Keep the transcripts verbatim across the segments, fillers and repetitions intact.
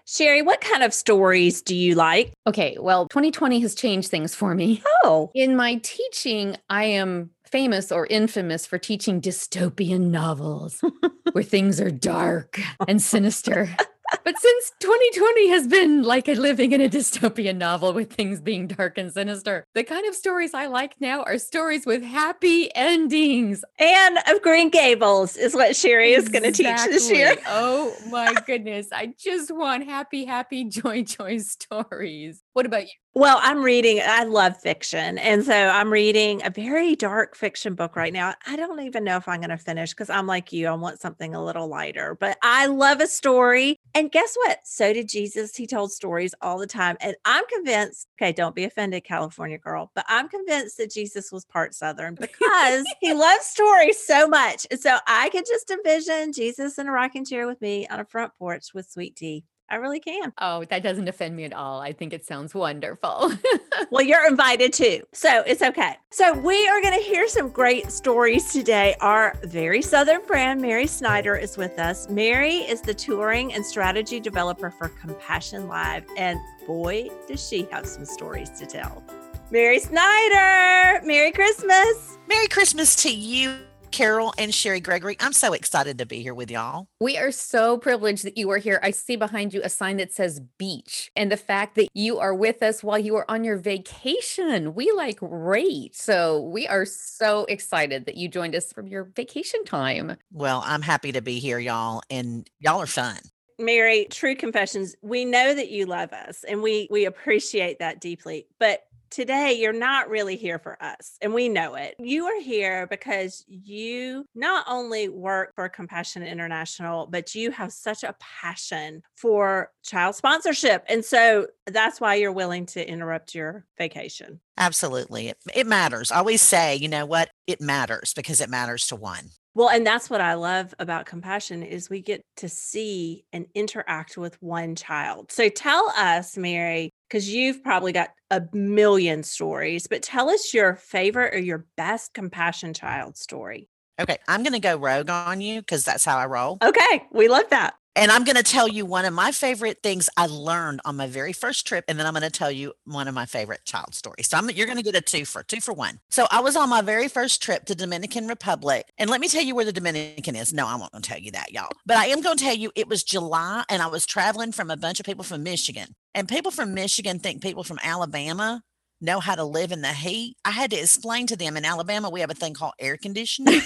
Sherry, what kind of stories do you like? Okay, well, twenty twenty has changed things for me. Oh, In my teaching, I am famous or infamous for teaching dystopian novels where things are dark and sinister. But since twenty twenty has been like a living in a dystopian novel with things being dark and sinister, the kind of stories I like now are stories with happy endings. Anne of Green Gables is what Sherry is going to teach this year. Exactly. Oh my goodness. I just want happy, happy, joy, joy stories. What about you? Well, I'm reading, I love fiction. And so I'm reading a very dark fiction book right now. I don't even know if I'm going to finish because I'm like you, I want something a little lighter, but I love a story. And guess what? So did Jesus. He told stories all the time. And I'm convinced, okay, don't be offended, California girl, but I'm convinced that Jesus was part Southern because he loves stories so much. And so I could just envision Jesus in a rocking chair with me on a front porch with sweet tea. I really can. Oh, that doesn't offend me at all. I think it sounds wonderful. Well, you're invited too. So it's okay. So we are going to hear some great stories today. Our very Southern friend, Mary Snyder, is with us. Mary is the touring and strategy developer for Compassion Live. And boy, does she have some stories to tell. Mary Snyder, Merry Christmas. Merry Christmas to you, Carol and Sherry Gregory. I'm so excited to be here with y'all. We are so privileged that you are here. I see behind you a sign that says beach, and the fact that you are with us while you are on your vacation. We like rate. So we are so excited that you joined us from your vacation time. Well, I'm happy to be here, y'all, and y'all are fun. Mary, true confessions, we know that you love us and we we appreciate that deeply. But today, you're not really here for us, and we know it. You are here because you not only work for Compassion International, but you have such a passion for child sponsorship. And so that's why you're willing to interrupt your vacation. Absolutely. It, it matters. I always say, you know what? It matters because it matters to one. Well, and that's what I love about Compassion is we get to see and interact with one child. So tell us, Mary, because you've probably got a million stories, but tell us your favorite or your best Compassion child story. Okay, I'm going to go rogue on you because that's how I roll. Okay, we love that. And I'm going to tell you one of my favorite things I learned on my very first trip. And then I'm going to tell you one of my favorite child stories. So I'm, you're going to get a two for two for one. So I was on my very first trip to Dominican Republic. And let me tell you where the Dominican is. No, I'm not going to tell you that, y'all. But I am going to tell you it was July and I was traveling from a bunch of people from Michigan. And people from Michigan think people from Alabama know how to live in the heat. I had to explain to them in Alabama, we have a thing called air conditioning.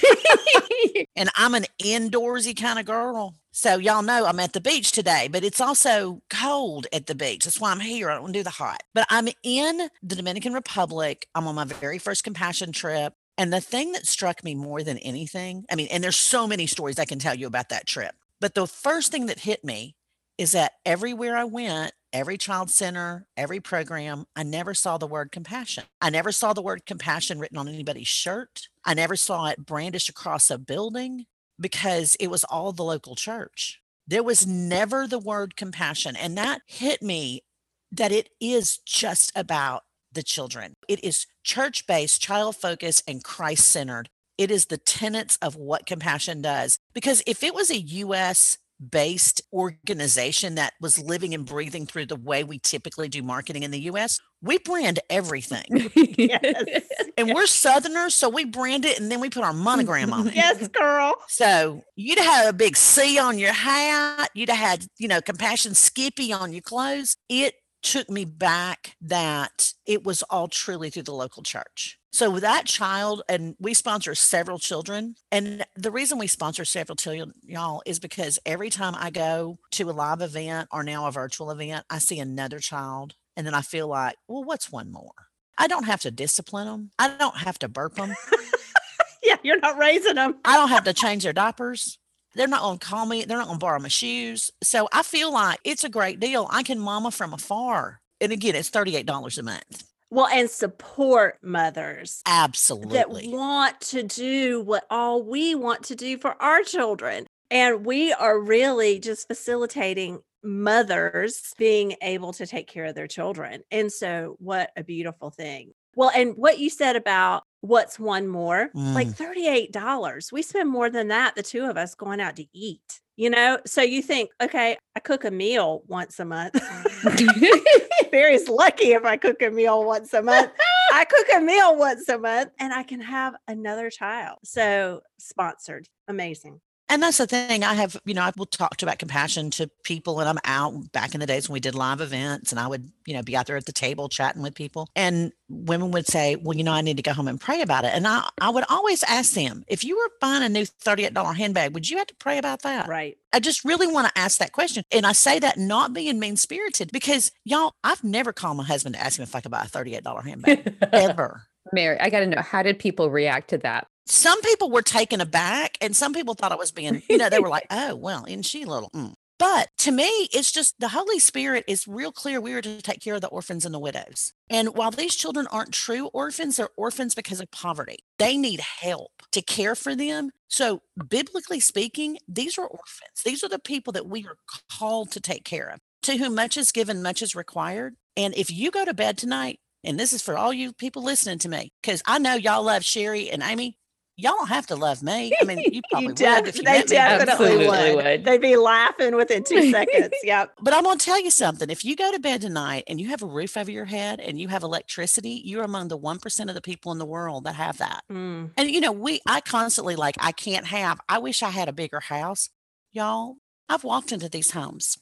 And I'm an indoorsy kind of girl. So y'all know I'm at the beach today, but it's also cold at the beach. That's why I'm here. I don't want to do the hot. But I'm in the Dominican Republic. I'm on my very first Compassion trip. And the thing that struck me more than anything, I mean, and there's so many stories I can tell you about that trip. But the first thing that hit me is that everywhere I went, every child center, every program, I never saw the word compassion. I never saw the word compassion written on anybody's shirt. I never saw it brandished across a building because it was all the local church. There was never the word compassion. And that hit me that it is just about the children. It is church-based, child-focused, and Christ-centered. It is the tenets of what compassion does. Because if it was a U S based organization that was living and breathing through the way we typically do marketing in the U S, we brand everything. Yes. And we're Southerners, so we brand it and then we put our monogram on it. Yes, girl. So you'd have a big C on your hat. You'd have had, you know, Compassion Skippy on your clothes. It took me back that it was all truly through the local church. So with that child, and we sponsor several children. And the reason we sponsor several children, y'all, is because every time I go to a live event or now a virtual event, I see another child. And then I feel like, well, what's one more? I don't have to discipline them. I don't have to burp them. Yeah, you're not raising them. I don't have to change their diapers. They're not going to call me. They're not going to borrow my shoes. So I feel like it's a great deal. I can mama from afar. And again, it's thirty-eight dollars a month. Well, and support mothers Absolutely. that want to do what all we want to do for our children. And we are really just facilitating mothers being able to take care of their children. And so what a beautiful thing. Well, and what you said about what's one more, like Mm. thirty-eight dollars. We spend more than that, the two of us going out to eat, you know? So you think, okay, I cook a meal once a month. Barry's lucky if I cook a meal once a month. I cook a meal once a month and I can have another child. So sponsored. Amazing. And that's the thing. I have, you know, I will talk to about compassion to people, and I'm out back in the days when we did live events, and I would, you know, be out there at the table chatting with people. And women would say, well, you know, I need to go home and pray about it. And I, I would always ask them, if you were buying a new thirty-eight dollars handbag, would you have to pray about that? Right. I just really want to ask that question. And I say that not being mean spirited, because y'all, I've never called my husband to ask him if I could buy a thirty-eight dollars handbag ever. Mary, I got to know, how did people react to that? Some people were taken aback, and some people thought I was being, you know, they were like, oh, well, isn't she little? Mm. But to me, it's just the Holy Spirit is real clear. We are to take care of the orphans and the widows. And while these children aren't true orphans, they're orphans because of poverty. They need help to care for them. So biblically speaking, these are orphans. These are the people that we are called to take care of. To whom much is given, much is required. And if you go to bed tonight, and this is for all you people listening to me, because I know y'all love Sherry and Amy. Y'all don't have to love me. I mean, you probably You would def- if you they met me. definitely Absolutely would. would. They'd be laughing within two seconds. Yep. But I'm going to tell you something. If you go to bed tonight and you have a roof over your head and you have electricity, you're among the one percent of the people in the world that have that. Mm. And, you know, we, I constantly like, I can't have, I wish I had a bigger house. Y'all, I've walked into these homes.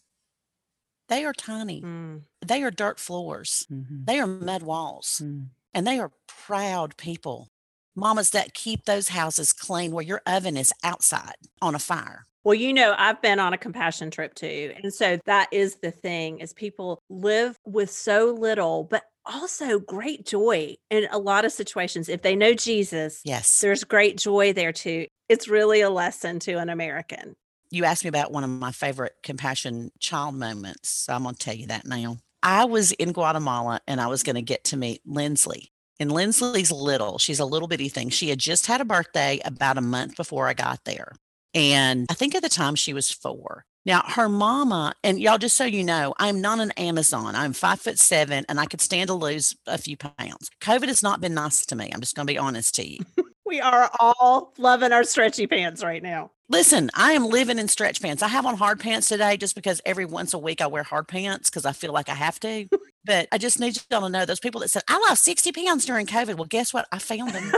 They are tiny. Mm. They are dirt floors. Mhm. They are mud walls. Mm. And they are proud people. Mamas that keep those houses clean where your oven is outside on a fire. Well, you know, I've been on a compassion trip too. And so that is the thing is people live with so little, but also great joy in a lot of situations. If they know Jesus, Yes. there's great joy there too. It's really a lesson to an American. You asked me about one of my favorite compassion child moments. So I'm going to tell you that now. I was in Guatemala and I was going to get to meet Lindsley. And Lindsley's little. She's a little bitty thing. She had just had a birthday about a month before I got there. And I think at the time she was four. Now, her mama, and y'all, just so you know, I'm not an Amazon. I'm five foot seven and I could stand to lose a few pounds. COVID has not been nice to me. I'm just going to be honest to you. We are all loving our stretchy pants right now. Listen, I am living in stretch pants. I have on hard pants today just because every once a week I wear hard pants because I feel like I have to. But I just need y'all to know those people that said, I lost sixty pounds during COVID. Well, guess what? I found them.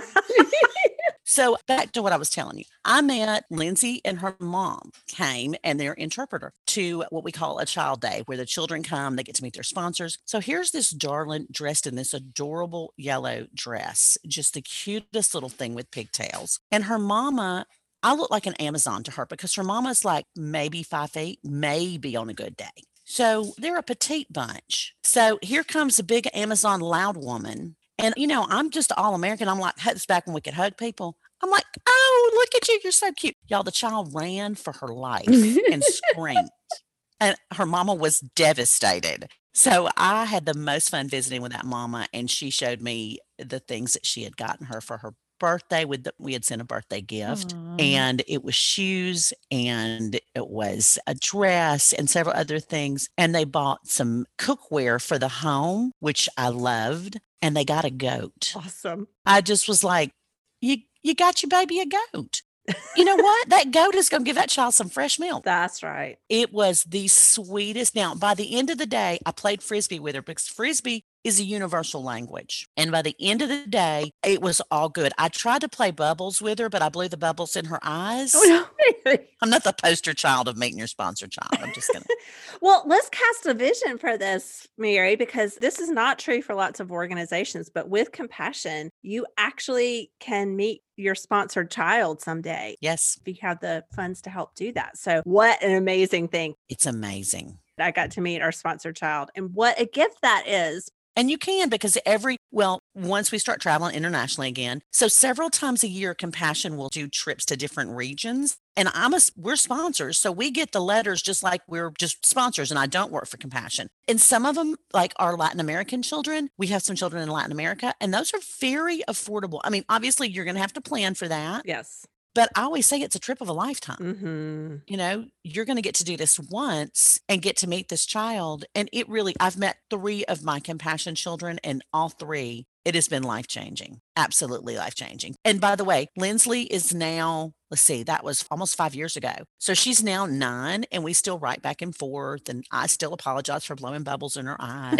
So back to what I was telling you. I met Lindsay and her mom came and their interpreter to what we call a child day where the children come, they get to meet their sponsors. So here's this darling dressed in this adorable yellow dress, just the cutest little thing with pigtails. And her mama, I look like an Amazon to her because her mama's like maybe five feet, maybe on a good day. So they're a petite bunch. So here comes the big Amazon loud woman. And, you know, I'm just all American. I'm like, it's back when we could hug people. I'm like, oh, look at you. You're so cute. Y'all, the child ran for her life and screamed. And her mama was devastated. So I had the most fun visiting with that mama. And she showed me the things that she had gotten her for her birthday. With the, we had sent a birthday gift. Aww. And it was shoes and it was a dress and several other things. And they bought some cookware for the home, which I loved. And they got a goat. Awesome. I just was like, you you got your baby a goat. You know what? That goat is going to give that child some fresh milk. That's right. It was the sweetest. Now, by the end of the day, I played Frisbee with her because Frisbee is a universal language. And by the end of the day, it was all good. I tried to play bubbles with her, but I blew the bubbles in her eyes. Oh, no. I'm not the poster child of meeting your sponsor child. I'm just going to. Well, let's cast a vision for this, Mary, because this is not true for lots of organizations, but with compassion, you actually can meet your sponsored child someday. Yes. If you have the funds to help do that. So what an amazing thing. It's amazing. I got to meet our sponsored child and what a gift that is. And you can because every, well, once we start traveling internationally again, so several times a year, Compassion will do trips to different regions. And I'm a, we're sponsors. So we get the letters just like we're just sponsors and I don't work for Compassion. And some of them, like our Latin American children, we have some children in Latin America and those are very affordable. I mean, obviously you're going to have to plan for that. Yes. But I always say it's a trip of a lifetime. Mm-hmm. You know, you're going to get to do this once and get to meet this child. And it really, I've met three of my Compassion children and all three It has been life-changing, absolutely life-changing. And by the way, Lindsley is now, let's see, that was almost five years ago. So she's now nine, and we still write back and forth, and I still apologize for blowing bubbles in her eyes.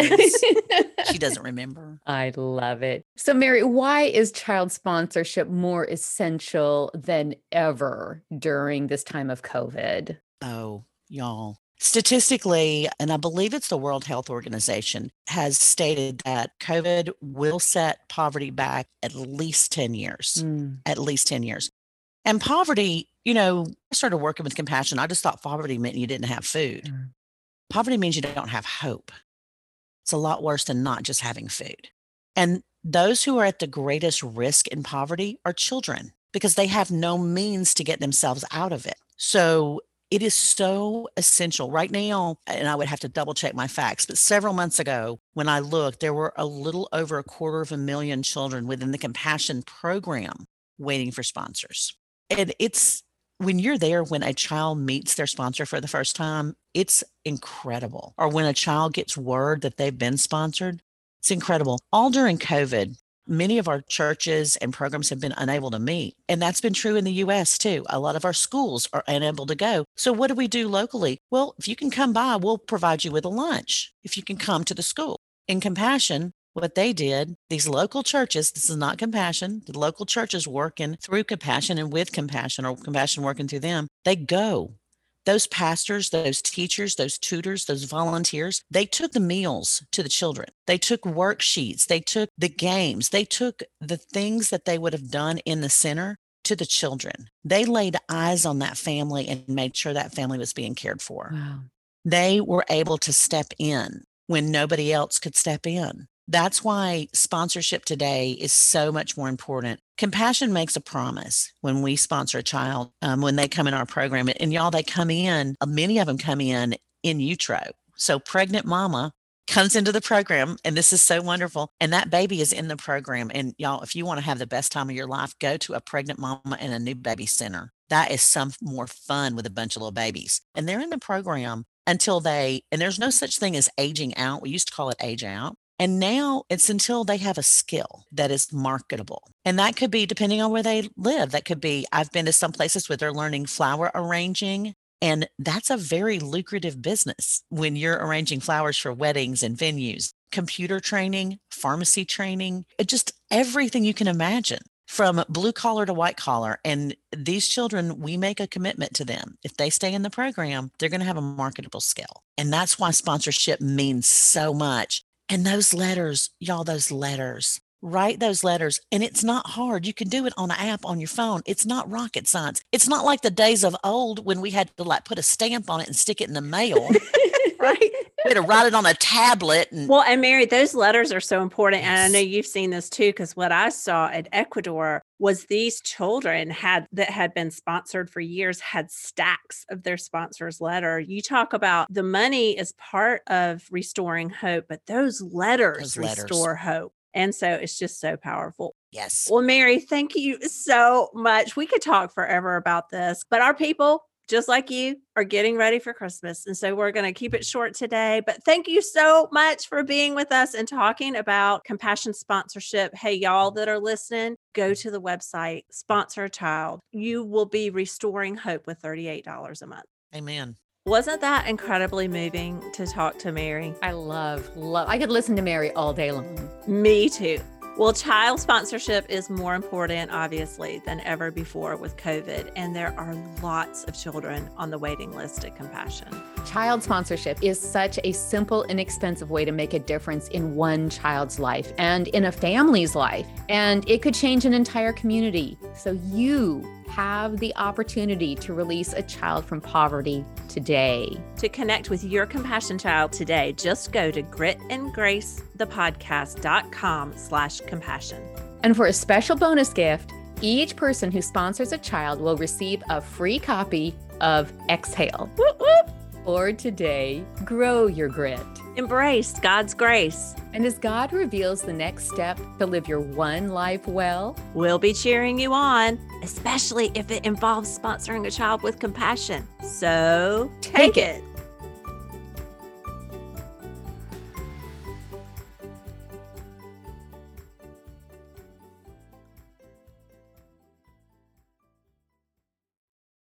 She doesn't remember. I love it. So, Mary, why is child sponsorship more essential than ever during this time of COVID? Oh, y'all. Statistically, and I believe it's the World Health Organization, has stated that COVID will set poverty back at least ten years, Mm. at least ten years. And poverty, you know, I started working with compassion. I just thought poverty meant you didn't have food. Mm. Poverty means you don't have hope. It's a lot worse than not just having food. And those who are at the greatest risk in poverty are children because they have no means to get themselves out of it. So it is so essential right now, and I would have to double check my facts, but several months ago when I looked, there were a little over a quarter of a million children within the Compassion program waiting for sponsors. And it's, when you're there, when a child meets their sponsor for the first time, it's incredible. Or when a child gets word that they've been sponsored, it's incredible. All during COVID, many of our churches and programs have been unable to meet. And that's been true in the U S too. A lot of our schools are unable to go. So what do we do locally? Well, if you can come by, we'll provide you with a lunch if you can come to the school. In Compassion, what they did, these local churches, this is not Compassion, the local churches working through Compassion and with Compassion, or Compassion working through them, they go. Those pastors, those teachers, those tutors, those volunteers, they took the meals to the children. They took worksheets. They took the games. They took the things that they would have done in the center to the children. They laid eyes on that family and made sure that family was being cared for. Wow. They were able to step in when nobody else could step in. That's why sponsorship today is so much more important. Compassion makes a promise when we sponsor a child, um, when they come in our program. And y'all, they come in, uh, many of them come in in utero. So pregnant mama comes into the program, and this is so wonderful. And that baby is in the program. And y'all, if you want to have the best time of your life, go to a pregnant mama and a new baby center. That is some more fun with a bunch of little babies. And they're in the program until they, and there's no such thing as aging out. We used to call it age out. And now it's until they have a skill that is marketable. And that could be depending on where they live. That could be, I've been to some places where they're learning flower arranging. And that's a very lucrative business when you're arranging flowers for weddings and venues, computer training, pharmacy training, it just everything you can imagine from blue collar to white collar. And these children, we make a commitment to them. If they stay in the program, they're going to have a marketable skill. And that's why sponsorship means so much. And those letters, y'all, those letters, write those letters. And it's not hard. You can do it on an app on your phone. It's not rocket science. It's not like the days of old when we had to like put a stamp on it and stick it in the mail. Right? We had to write it on a tablet. And well, and Mary, those letters are so important. And I know you've seen this too, because what I saw at Ecuador was these children had that had been sponsored for years had stacks of their sponsor's letter. You talk about the money is part of restoring hope, but those letters, Those letters. restore hope. And so it's just so powerful. yes. Well, Mary, thank you so much. We could talk forever about this, but our people, just like you, are getting ready for Christmas. And so we're going to keep it short today. But thank you so much for being with us and talking about Compassion sponsorship. Hey, y'all that are listening, go to the website, sponsor a child. You will be restoring hope with thirty-eight dollars a month. Amen. Wasn't that incredibly moving to talk to Mary? I love, love. I could listen to Mary all day long. Me too. Well, child sponsorship is more important, obviously, than ever before with COVID. And there are lots of children on the waiting list at Compassion. Child sponsorship is such a simple, inexpensive way to make a difference in one child's life and in a family's life. And it could change an entire community. So you have the opportunity to release a child from poverty today. To connect with your Compassion child today, just go to grit and grace the podcast dot com slash compassion. And for a special bonus gift, each person who sponsors a child will receive a free copy of Exhale. Whoop, whoop. For today, grow your grit. Embrace God's grace. And as God reveals the next step to live your one life well, We'll be cheering you on, especially if it involves sponsoring a child with compassion. So take, Take it. it.